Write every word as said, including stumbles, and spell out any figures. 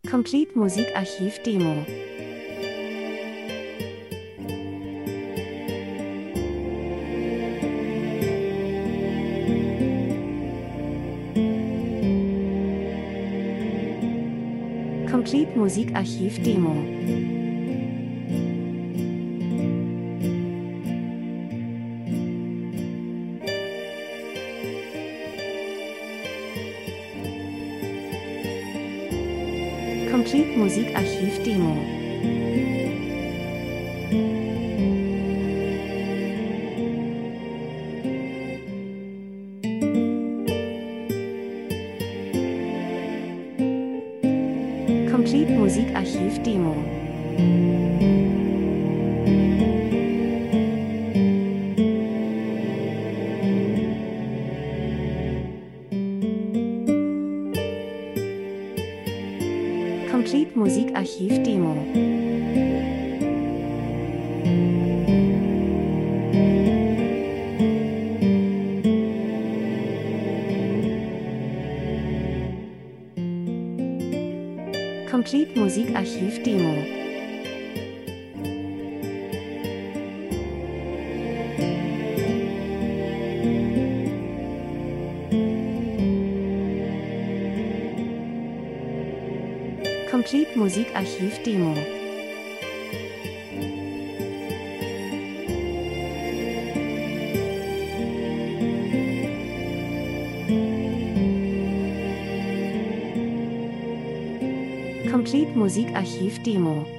Complete Musikarchiv Demo. Complete Musikarchiv Demo. Complete Musikarchiv Demo. Complete Musikarchiv Demo. Complete Musikarchiv Demo. Complete Musikarchiv Demo. Complete Musikarchiv Demo. Complete Musikarchiv Demo.